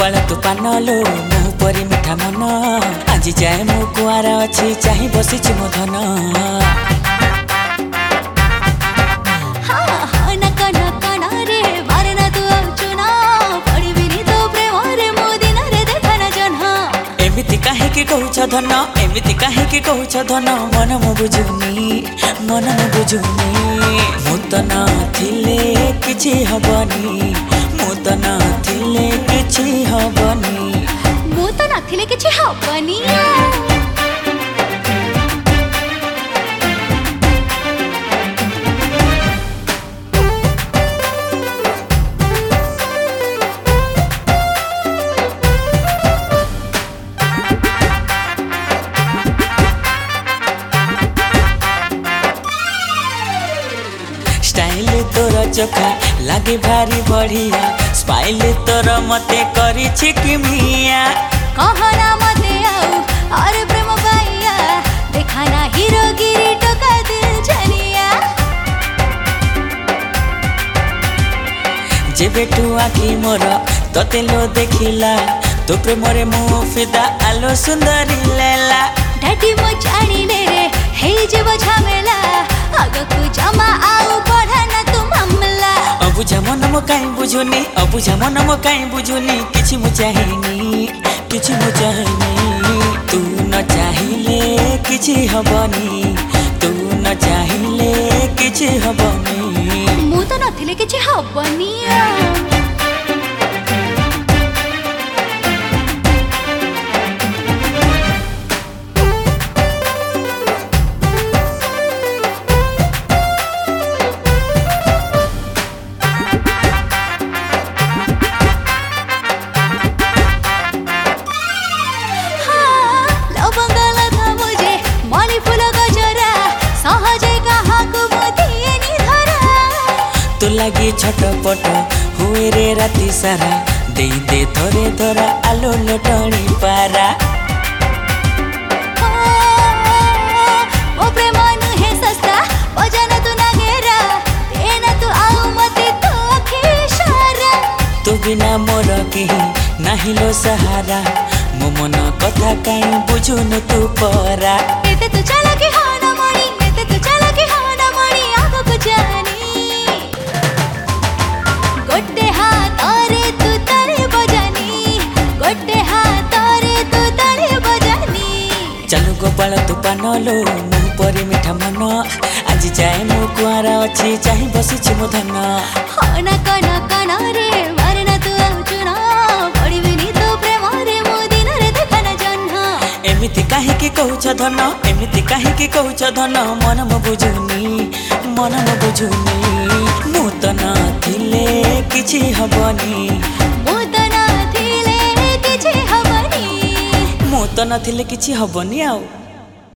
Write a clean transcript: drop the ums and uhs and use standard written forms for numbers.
गोपाल तू पानलो मुह परी मिठा मन आज जाए मो कुआरा अच्छी चाहे बसी मो धन एमिति काहेकि कहूछ धन एमिति काहेकि कहूछ धन मन मो बुझुनी मु तो नथिले किछि हबनी मु तो नथिले किछि हबनी मु तो नथिले किछि हबनी स्टाइल तोर चोखा लागे भारी बढ़िया स्माइल तोर मते करी छिकमिया कहना मते आउ और प्रेम पाइया देखाना हीरोगिरी टोका दिल जनिया जेबे तू आखि मोर तते लो देखिला तो प्रेम रे मु फिदा आलो सुंदरी लेला डाटी मो जानिले रे हे जेबो झमेला आगकु जमा आउ बढ़ना तू मामला अबुझा मन मो काई बुझुनी अबुझा मन मो काई बुझुनी किछि मु चाहेनी तू न चाहिले किछि हबनी तू न चाहिले किछि हबनी मु तो नथिले किछि हबनी तो लगी छटपट हुए रे राति सारा दे दे थोरे थोरा आलो लटणी पारा ओ प्रेम नुहे सस्ता बजाना तू ना घेरा देना तू आउ मते तो अखिशारा तो बिना मोर केही नाही लो सहारा मो मन कथा काई बुझुन तू परा एते तू चला के हाना मणी एते तू चला के हाना मणी आगो को जानी गोटे हाथ रे तू ताली बजानी गोटे हाथ रे तू ताली बजानी चलो गोपाल तू पानलो मुह परी मिठा मन आज जाए मो कुआरा अच्छी चाहे बसी मो धन हना कना रे मारना तू चुना पड़िबिनी तो प्रेम रे मो दिन रे देखना जन्हा एमिति काहेकि कहूछ धन एमिति काहेकि कहूछ धन मन मो बुझुनी मु तो नथिले किछि हबनी मु तो नथिले किछि हबनी मु तो नथिले किछि हबनी आउ।